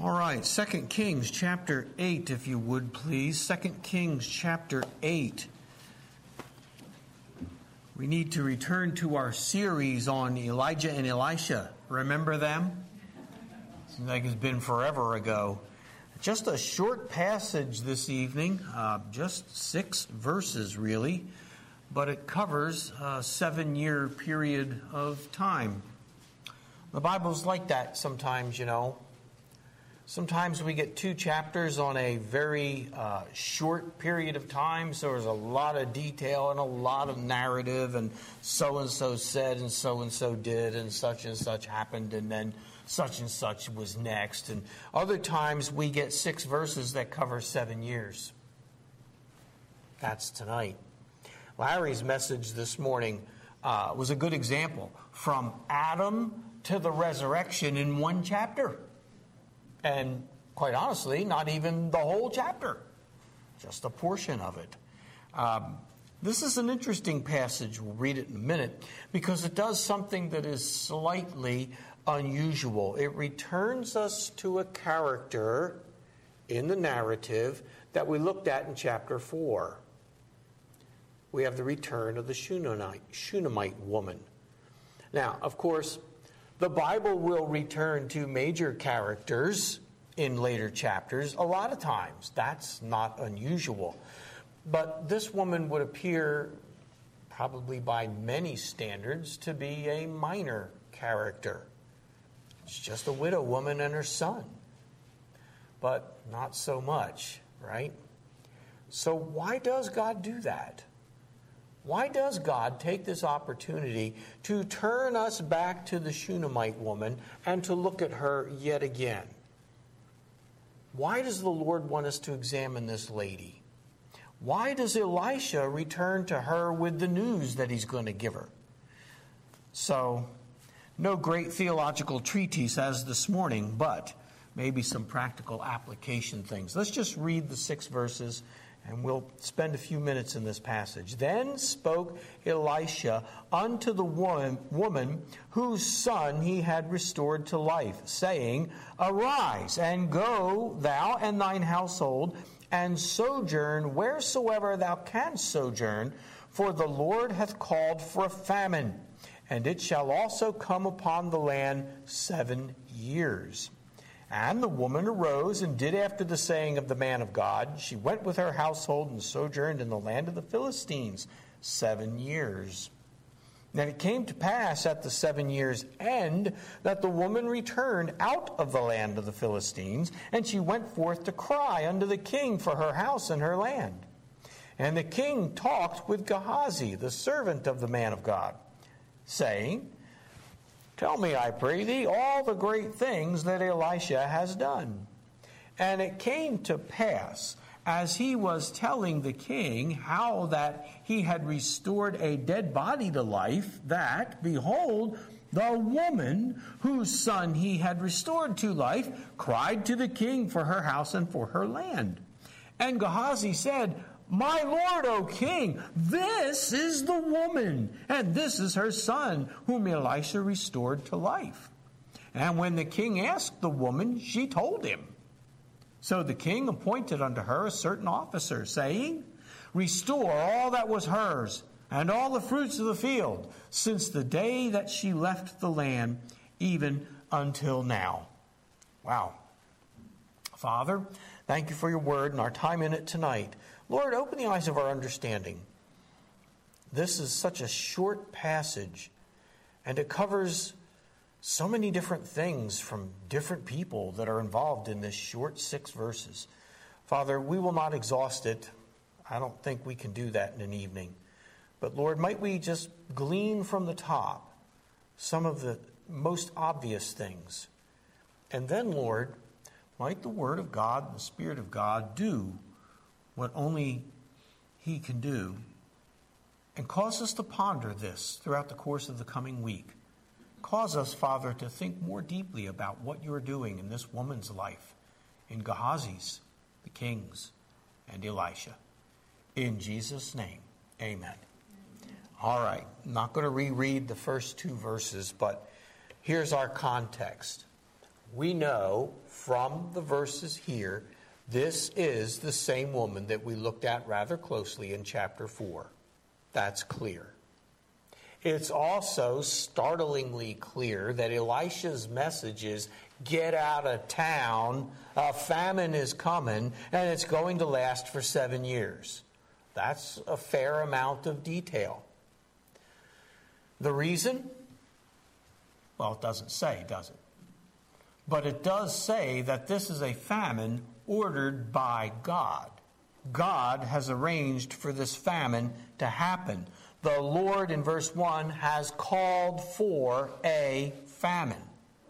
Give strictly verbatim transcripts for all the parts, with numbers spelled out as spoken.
All right, Second Kings chapter eight, if you would, please. Second Kings chapter eight. We need to return to our series on Elijah and Elisha. Remember them? Seems like it's been forever ago. Just a short passage this evening, uh, just six verses really, but it covers a seven-year period of time. The Bible's like that sometimes, you know. Sometimes we get two chapters on a very uh, short period of time, so there's a lot of detail and a lot of narrative, and so-and-so said and so-and-so did and such and such happened, and then such and such was next. And other times we get six verses that cover seven years. That's tonight. Larry's message this morning uh, was a good example. From Adam to the resurrection in one chapter. And quite honestly, not even the whole chapter, just a portion of it. Um, this is an interesting passage. We'll read it in a minute because it does something that is slightly unusual. It returns us to a character in the narrative that we looked at in chapter four. We have the return of the Shunammite, Shunammite woman. Now, of course, the Bible will return to major characters in later chapters a lot of times. That's not unusual. But this woman would appear, probably by many standards, to be a minor character. It's just a widow woman and her son. But not so much, right? So why does God do that? Why does God take this opportunity to turn us back to the Shunammite woman and to look at her yet again? Why does the Lord want us to examine this lady? Why does Elisha return to her with the news that he's going to give her? So, no great theological treatise as this morning, but maybe some practical application things. Let's just read the six verses and we'll spend a few minutes in this passage. Then spoke Elisha unto the woman whose son he had restored to life, saying, Arise, and go thou and thine household, and sojourn wheresoever thou canst sojourn, for the Lord hath called for a famine, and it shall also come upon the land seven years. And the woman arose and did after the saying of the man of God. She went with her household and sojourned in the land of the Philistines seven years. And it came to pass at the seven years' end that the woman returned out of the land of the Philistines, and she went forth to cry unto the king for her house and her land. And the king talked with Gehazi, the servant of the man of God, saying, Tell me, I pray thee, all the great things that Elisha has done. And it came to pass, as he was telling the king how that he had restored a dead body to life, that, behold, the woman whose son he had restored to life cried to the king for her house and for her land. And Gehazi said, My lord, O king, this is the woman, and this is her son, whom Elisha restored to life. And when the king asked the woman, she told him. So the king appointed unto her a certain officer, saying, Restore all that was hers, and all the fruits of the field, since the day that she left the land, even until now. Wow. Father, thank you for your word and our time in it tonight. Lord, open the eyes of our understanding. This is such a short passage, and it covers so many different things from different people that are involved in this short six verses. Father, we will not exhaust it. I don't think we can do that in an evening. But Lord, might we just glean from the top some of the most obvious things. And then, Lord, might the Word of God and the Spirit of God do what only He can do, and cause us to ponder this throughout the course of the coming week. Cause us, Father, to think more deeply about what you're doing in this woman's life, in Gehazi's, the king's, and Elisha. In Jesus' name, amen. All right, I'm not going to reread the first two verses, but here's our context. we know from the verses here, this is the same woman that we looked at rather closely in chapter four. That's clear. It's also startlingly clear that Elisha's message is, get out of town, a famine is coming, and it's going to last for seven years. That's a fair amount of detail. The reason? Well, it doesn't say, does it? But it does say that this is a famine ordered by God. God has arranged for this famine to happen. The Lord, in verse one, has called for a famine.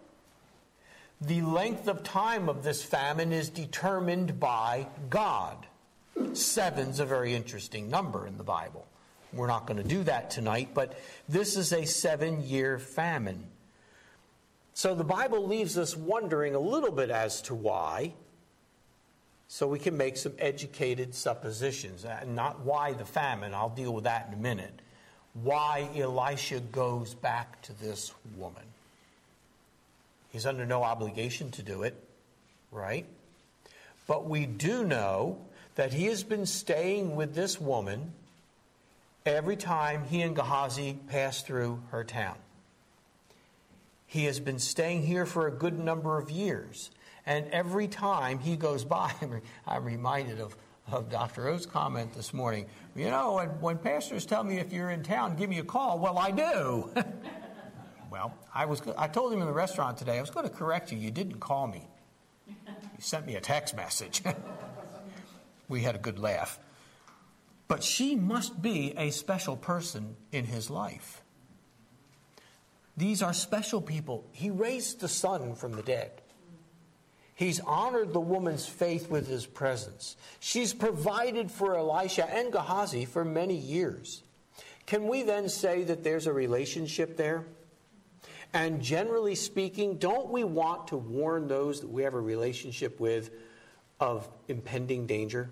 The length of time of this famine is determined by God. Seven's a very interesting number in the Bible. We're not going to do that tonight, but this is a seven-year famine. So the Bible leaves us wondering a little bit as to why, so we can make some educated suppositions. Not why the famine, I'll deal with that in a minute. Why Elisha goes back to this woman. He's under no obligation to do it, right? But we do know that he has been staying with this woman every time he and Gehazi pass through her town. He has been staying here for a good number of years. And every time he goes by, I'm reminded of, of Doctor O's comment this morning. You know, when, when pastors tell me if you're in town, give me a call. Well, I do. Well, I was. I told him in the restaurant today, I was going to correct you. You didn't call me. You sent me a text message. We had a good laugh. But she must be a special person in his life. These are special people. He raised the son from the dead. He's honored the woman's faith with his presence. She's provided for Elisha and Gehazi for many years. Can we then say that there's a relationship there? And generally speaking, don't we want to warn those that we have a relationship with of impending danger?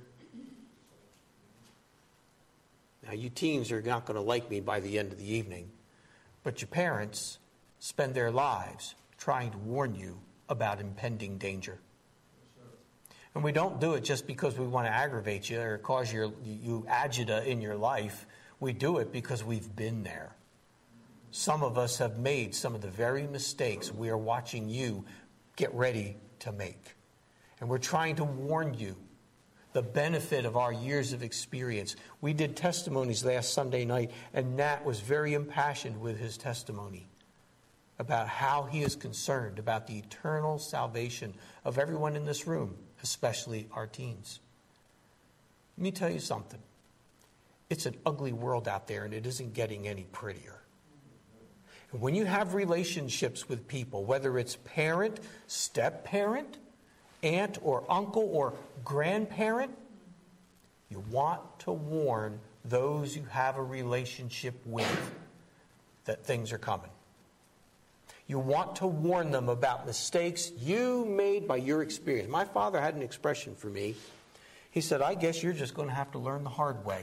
Now, you teens are not going to like me by the end of the evening, but your parents spend their lives trying to warn you about impending danger. And we don't do it just because we want to aggravate you or cause your, you agita in your life. We do it because we've been there. Some of us have made some of the very mistakes we are watching you get ready to make. And we're trying to warn you the benefit of our years of experience. We did testimonies last Sunday night, and Nat was very impassioned with his testimony about how he is concerned about the eternal salvation of everyone in this room, especially our teens. Let me tell you something. It's an ugly world out there, and it isn't getting any prettier. And when you have relationships with people, whether it's parent, step-parent, aunt or uncle or grandparent, you want to warn those you have a relationship with that things are coming. You want to warn them about mistakes you made by your experience. My father had an expression for me. He said, I guess you're just going to have to learn the hard way.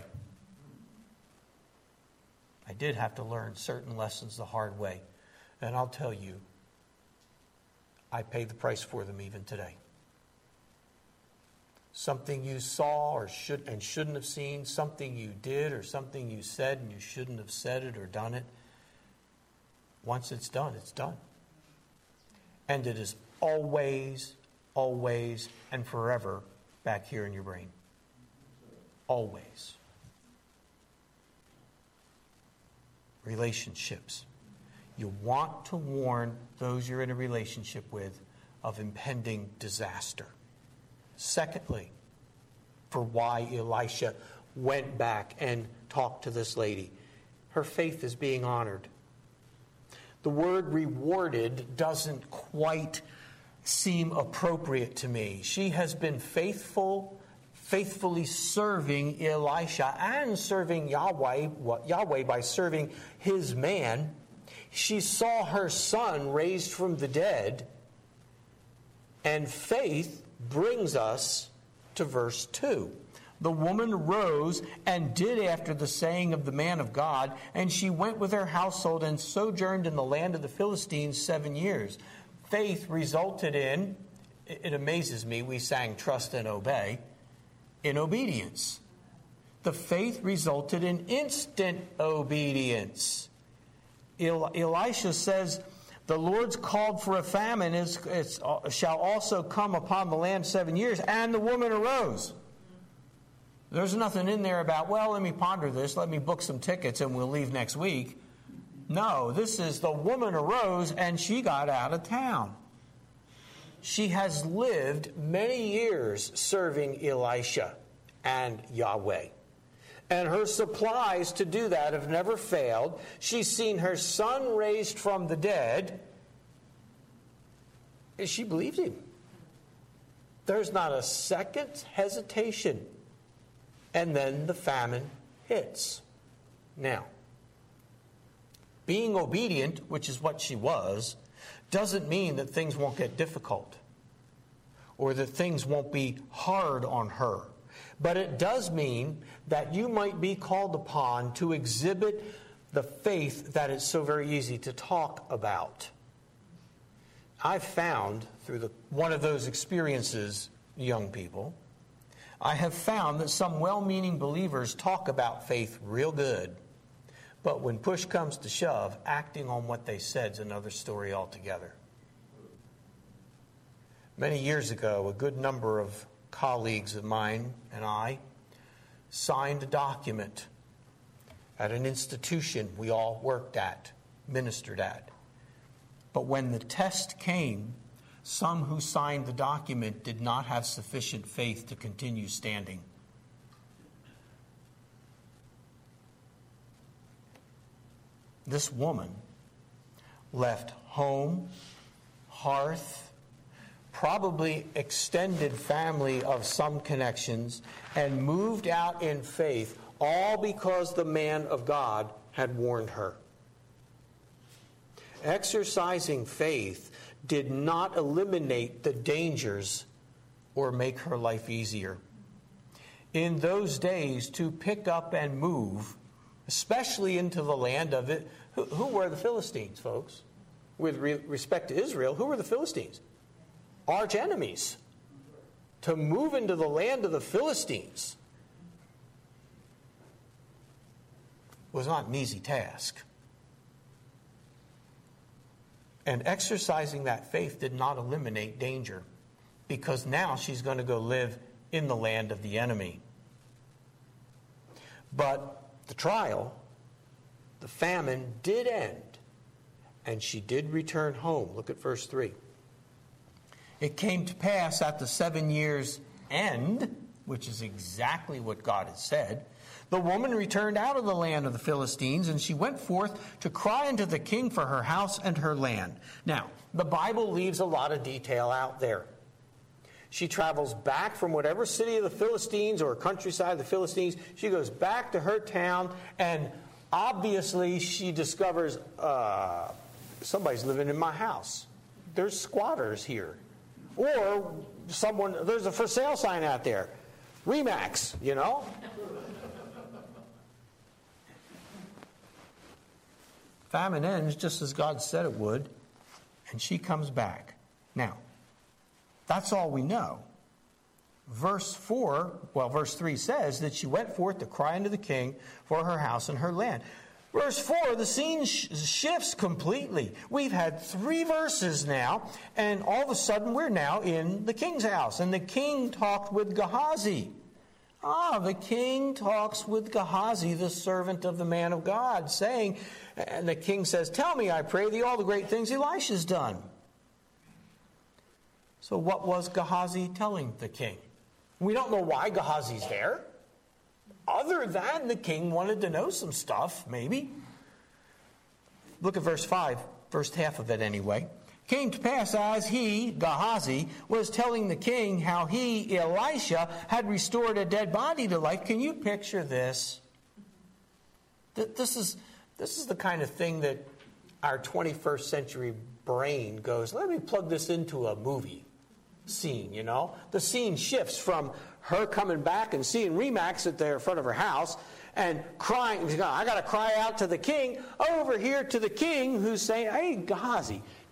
I did have to learn certain lessons the hard way. And I'll tell you, I pay the price for them even today. Something you saw or should and shouldn't have seen, something you did or something you said and you shouldn't have said it or done it. Once it's done, it's done. And it is always, always, and forever back here in your brain. Always. Relationships. You want to warn those you're in a relationship with of impending disaster. Secondly, for why Elisha went back and talked to this lady. Her faith is being honored. The word rewarded doesn't quite seem appropriate to me. She has been faithful, faithfully serving Elisha and serving Yahweh, Yahweh by serving his man. She saw her son raised from the dead, and faith brings us to verse two. The woman rose and did after the saying of the man of God, and she went with her household and sojourned in the land of the Philistines seven years. faith resulted in, it amazes me, we sang trust and obey, in obedience. The faith resulted in instant obedience. El- Elisha says, the Lord's called for a famine is, is, shall also come upon the land seven years. And the woman arose. There's nothing in there about, well, let me ponder this. Let me book some tickets and we'll leave next week. No, this is the woman arose and she got out of town. She has lived many years serving Elisha and Yahweh. And her supplies to do that have never failed. She's seen her son raised from the dead. She believed him. There's not a second's hesitation. And then the famine hits. Now, being obedient, which is what she was, doesn't mean that things won't get difficult or that things won't be hard on her. But it does mean that you might be called upon to exhibit the faith that is so very easy to talk about. I've found through the, one of those experiences, young people, I have found that some well-meaning believers talk about faith real good. But when push comes to shove, acting on what they said is another story altogether. Many years ago, a good number of colleagues of mine and I signed a document at an institution we all worked at, ministered at. But when the test came, some who signed the document did not have sufficient faith to continue standing. This woman left home, hearth, probably extended family of some connections, and moved out in faith, all because the man of God had warned her. Exercising faith did not eliminate the dangers or make her life easier. In those days, to pick up and move, especially into the land of it, who, who were the Philistines, folks? With re- respect to Israel, who were the Philistines? Arch enemies. To move into the land of the Philistines was not an easy task. And exercising that faith did not eliminate danger, because now she's going to go live in the land of the enemy. But the trial, the famine did end, and she did return home. Look at verse three. It came to pass at the seven years' end, which is exactly what God had said, the woman returned out of the land of the Philistines, and she went forth to cry unto the king for her house and her land. Now, the Bible leaves a lot of detail out there. She travels back from whatever city of the Philistines or countryside of the Philistines. She goes back to her town, and obviously she discovers, uh, somebody's living in my house. There's squatters here. Or someone, there's a for sale sign out there. Remax, you know. Famine ends just as God said it would, and she comes back. Now, that's all we know. Verse four, well, verse three says that she went forth to cry unto the king for her house and her land. Verse four, the scene sh- shifts completely. We've had three verses now, and all of a sudden we're now in the king's house. And the king talked with Gehazi. Ah, the king talks with Gehazi, the servant of the man of God, saying, and the king says, tell me, I pray thee, all the great things Elisha's done. So what was Gehazi telling the king? We don't know why Gehazi's there. Other than the king wanted to know some stuff, maybe. Look at verse five, first half of it anyway. Came to pass as he, Gehazi, was telling the king how he, Elisha, had restored a dead body to life. Can you picture this? This is, this is the kind of thing that our twenty-first century brain goes, let me plug this into a movie scene, you know? The scene shifts from her coming back and seeing Remax at the front of her house and crying, I got to cry out to the king, over here to the king who's saying, hey, Gehazi,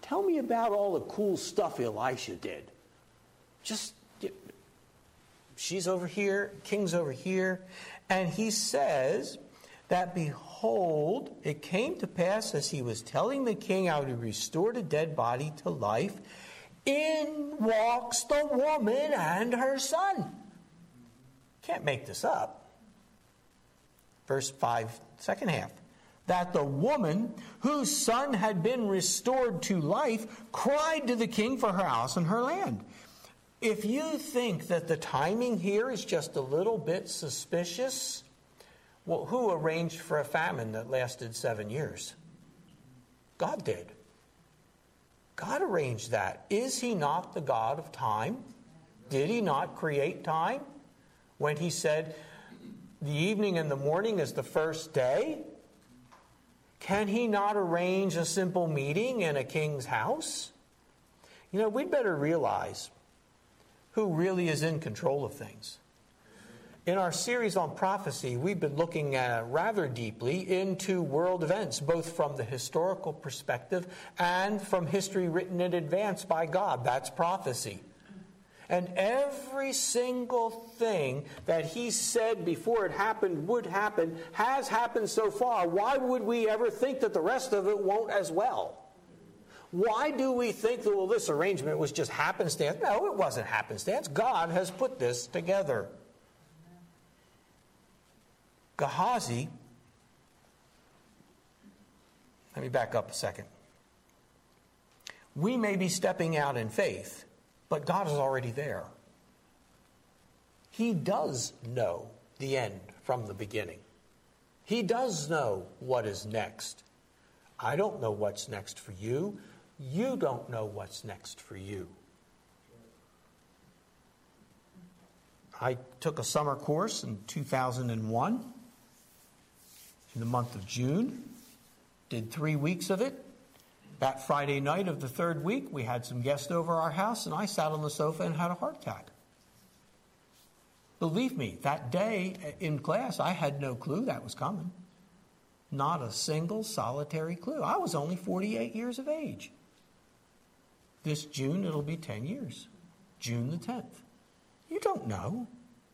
tell me about all the cool stuff Elisha did. Just, she's over here, king's over here. And he says that, behold, it came to pass as he was telling the king how to restore a dead body to life, in walks the woman and her son. Can't make this up. Verse five, second half. That the woman whose son had been restored to life cried to the king for her house and her land. If you think that the timing here is just a little bit suspicious, well, who arranged for a famine that lasted seven years? God did. God arranged that. Is he not the God of time? Did he not create time? When he said, the evening and the morning is the first day? Can he not arrange a simple meeting in a king's house? You know, we'd better realize who really is in control of things. In our series on prophecy, we've been looking at rather deeply into world events, both from the historical perspective and from history written in advance by God. That's prophecy. And every single thing that he said before it happened would happen has happened so far. Why would we ever think that the rest of it won't as well? Why do we think that, well, this arrangement was just happenstance? No, it wasn't happenstance. God has put this together. Gehazi, let me back up a second. We may be stepping out in faith, but God is already there. He does know the end from the beginning. He does know what is next. I don't know what's next for you. You don't know what's next for you. I took a summer course in two thousand one, in the month of June. Did three weeks of it. That Friday night of the third week, we had some guests over our house, and I sat on the sofa and had a heart attack. Believe me, that day in class, I had no clue that was coming. Not a single solitary clue. I was only forty-eight years of age. This June, it'll be ten years. June the tenth. You don't know.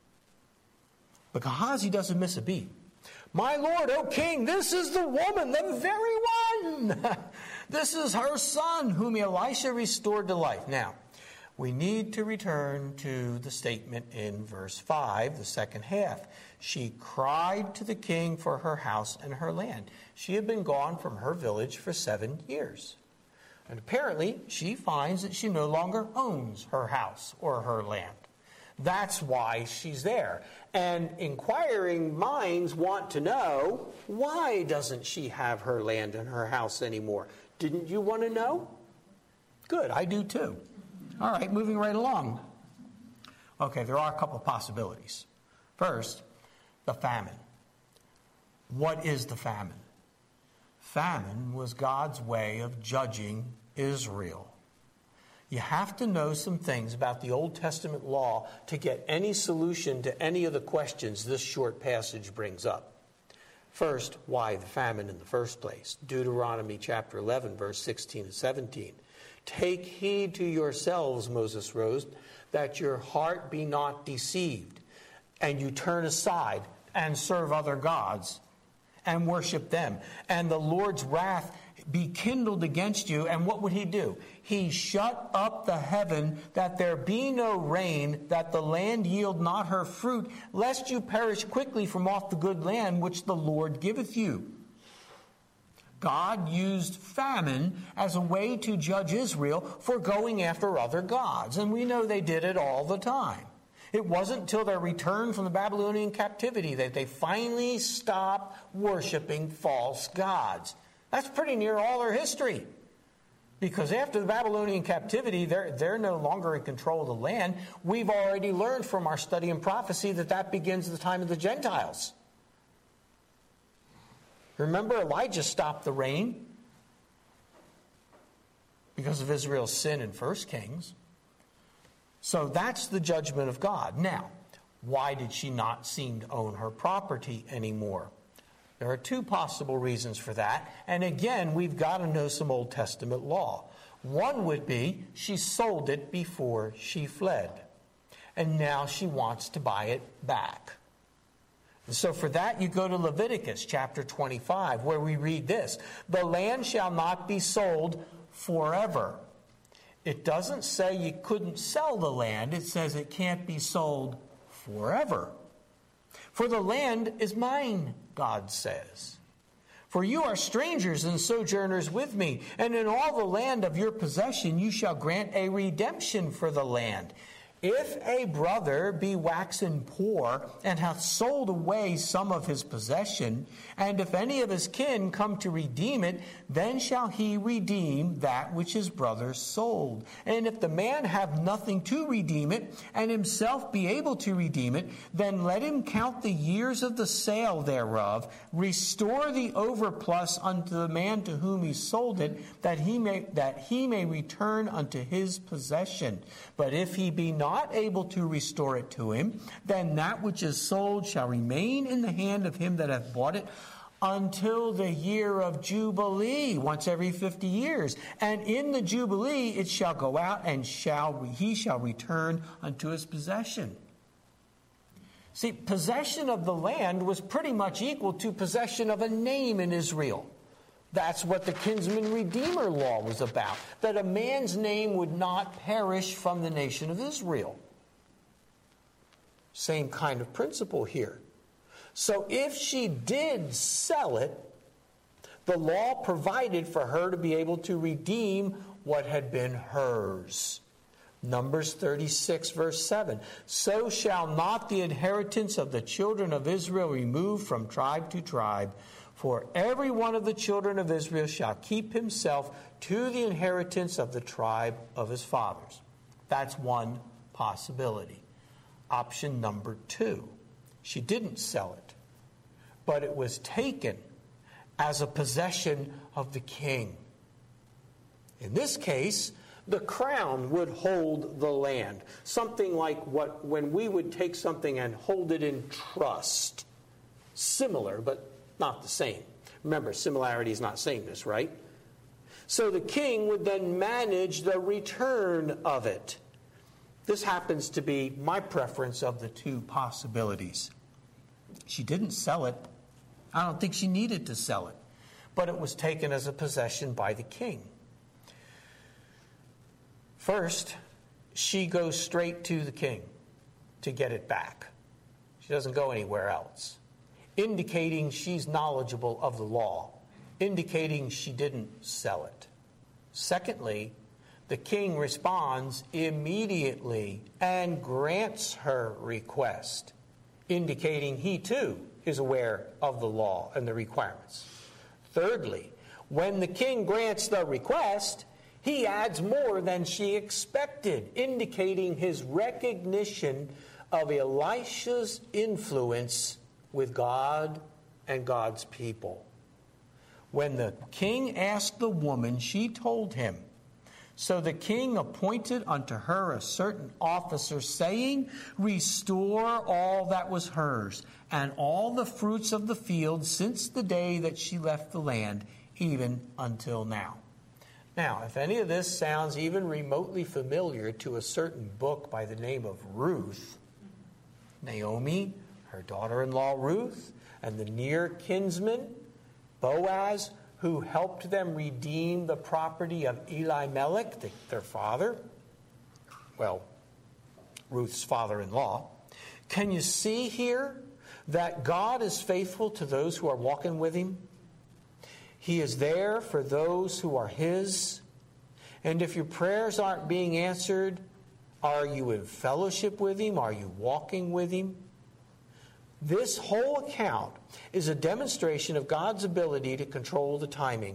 But Gehazi doesn't miss a beat. My lord, O king, this is the woman, the very one. This is her son, whom Elisha restored to life. Now, we need to return to the statement in verse five, the second half. She cried to the king for her house and her land. She had been gone from her village for seven years. And apparently, she finds that she no longer owns her house or her land. That's why she's there. And inquiring minds want to know, why doesn't she have her land and her house anymore? Didn't you want to know? Good, I do too. All right, moving right along. Okay, there are a couple of possibilities. First, the famine. What is the famine? Famine was God's way of judging Israel. You have to know some things about the Old Testament law to get any solution to any of the questions this short passage brings up. First, why the famine in the first place? Deuteronomy chapter eleven, verse sixteen and seventeen. Take heed to yourselves, Moses wrote, that your heart be not deceived, and you turn aside and serve other gods and worship them. And the Lord's wrath be kindled against you. And what would he do? He shut up the heaven that there be no rain, that the land yield not her fruit, lest you perish quickly from off the good land which the Lord giveth you. God used famine as a way to judge Israel for going after other gods. And we know they did it all the time. It wasn't until their return from the Babylonian captivity that they finally stopped worshiping false gods. That's pretty near all their history. Because after the Babylonian captivity, they're, they're no longer in control of the land. We've already learned from our study in prophecy that that begins at the time of the Gentiles. Remember, Elijah stopped the rain because of Israel's sin in First Kings. So that's the judgment of God. Now, why did she not seem to own her property anymore? There are two possible reasons for that. And again, we've got to know some Old Testament law. One would be she sold it before she fled, and now she wants to buy it back. And so for that, you go to Leviticus chapter twenty-five, where we read this: the land shall not be sold forever. It doesn't say you couldn't sell the land. It says it can't be sold forever. For the land is mine, God says. For you are strangers and sojourners with me, and in all the land of your possession you shall grant a redemption for the land. If a brother be waxen poor, and hath sold away some of his possession, and if any of his kin come to redeem it, then shall he redeem that which his brother sold. And if the man have nothing to redeem it, and himself be able to redeem it, then let him count the years of the sale thereof, restore the overplus unto the man to whom he sold it, that he may that he may return unto his possession. But if he be not not able to restore it to him, then that which is sold shall remain in the hand of him that hath bought it until the year of Jubilee, once every fifty years. And in the Jubilee it shall go out, and shall he shall return unto his possession. See, possession of the land was pretty much equal to possession of a name in Israel. That's what the kinsman redeemer law was about, that a man's name would not perish from the nation of Israel. Same kind of principle here. So if she did sell it, the law provided for her to be able to redeem what had been hers. Numbers thirty-six, verse seven. So shall not the inheritance of the children of Israel remove from tribe to tribe, for every one of the children of Israel shall keep himself to the inheritance of the tribe of his fathers. That's one possibility. Option number two. She didn't sell it, but it was taken as a possession of the king. In this case, the crown would hold the land. Something like what when we would take something and hold it in trust. Similar, but not the same. Remember, similarity is not sameness, right? So the king would then manage the return of it. This happens to be my preference of the two possibilities. She didn't sell it. I don't think she needed to sell it. But it was taken as a possession by the king. First, she goes straight to the king to get it back. She doesn't go anywhere else, indicating she's knowledgeable of the law, indicating she didn't sell it. Secondly, the king responds immediately and grants her request, indicating he too is aware of the law and the requirements. Thirdly, when the king grants the request, he adds more than she expected, indicating his recognition of Elisha's influence with God and God's people. When the king asked the woman, she told him. So the king appointed unto her a certain officer, saying, Restore all that was hers, and all the fruits of the field since the day that she left the land, even until now. Now, if any of this sounds even remotely familiar to a certain book by the name of Ruth, Naomi, her daughter-in-law Ruth, and the near kinsman, Boaz, who helped them redeem the property of Elimelech, the, their father, well, Ruth's father-in-law. Can you see here that God is faithful to those who are walking with him? He is there for those who are his. And if your prayers aren't being answered, are you in fellowship with him? Are you walking with him? This whole account is a demonstration of God's ability to control the timing,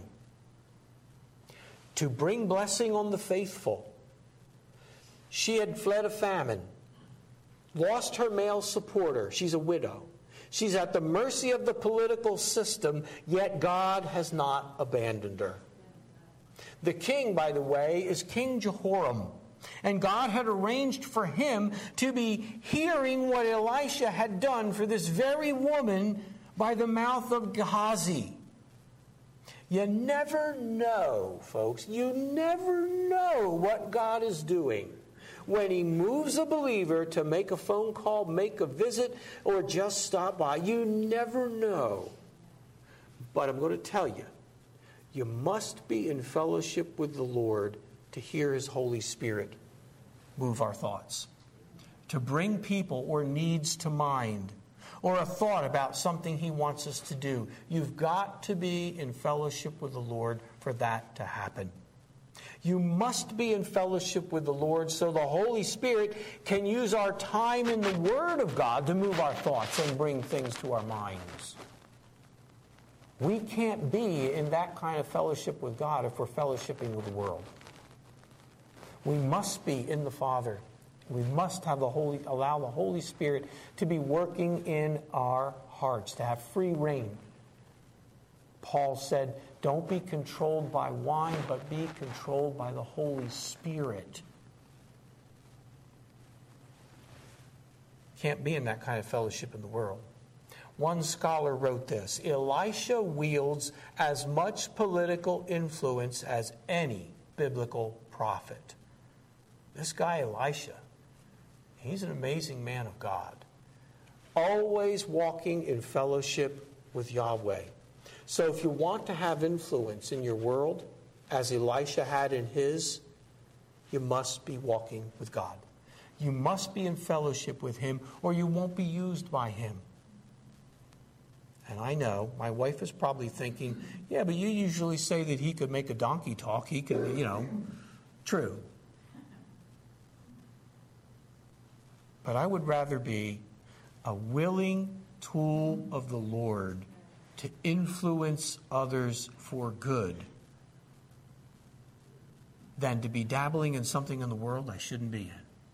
to bring blessing on the faithful. She had fled a famine, lost her male supporter. She's a widow. She's at the mercy of the political system, yet God has not abandoned her. The king, by the way, is King Jehoram. And God had arranged for him to be hearing what Elisha had done for this very woman by the mouth of Gehazi. You never know, folks. You never know what God is doing when He moves a believer to make a phone call, make a visit, or just stop by. You never know. But I'm going to tell you, you must be in fellowship with the Lord to hear His Holy Spirit move our thoughts, to bring people or needs to mind, or a thought about something He wants us to do. You've got to be in fellowship with the Lord for that to happen. You must be in fellowship with the Lord so the Holy Spirit can use our time in the Word of God to move our thoughts and bring things to our minds. We can't be in that kind of fellowship with God if we're fellowshipping with the world. We must be in the Father. We must have the Holy, allow the Holy Spirit to be working in our hearts, to have free reign. Paul said, don't be controlled by wine, but be controlled by the Holy Spirit. Can't be in that kind of fellowship in the world. One scholar wrote this: Elisha wields as much political influence as any biblical prophet. This guy, Elisha, he's an amazing man of God, always walking in fellowship with Yahweh. So if you want to have influence in your world, as Elisha had in his, you must be walking with God. You must be in fellowship with Him, or you won't be used by Him. And I know, my wife is probably thinking, yeah, but you usually say that he could make a donkey talk. He could, you know, true. But I would rather be a willing tool of the Lord to influence others for good than to be dabbling in something in the world I shouldn't be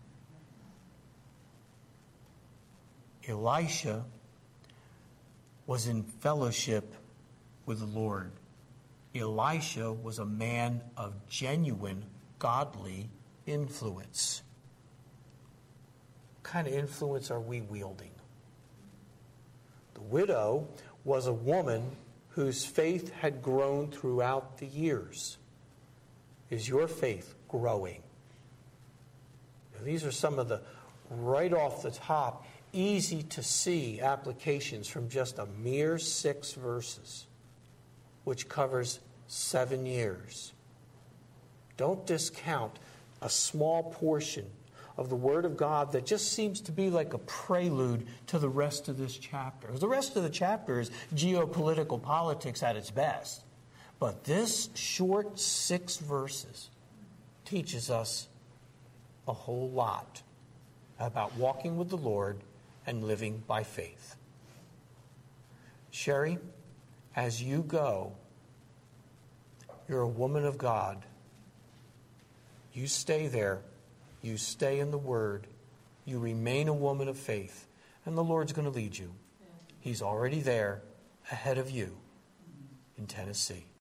in. Elisha was in fellowship with the Lord. Elisha was a man of genuine godly influence. What kind of influence are we wielding? The widow was a woman whose faith had grown throughout the years. Is your faith growing? Now, these are some of the right off the top, easy to see applications from just a mere six verses, which covers seven years. Don't discount a small portion of the Word of God that just seems to be like a prelude to the rest of this chapter. The rest of the chapter is geopolitical politics at its best. But this short six verses teaches us a whole lot about walking with the Lord and living by faith. Sherry, as you go, you're a woman of God. You stay there. You stay in the Word. You remain a woman of faith. And the Lord's going to lead you. He's already there ahead of you in Tennessee.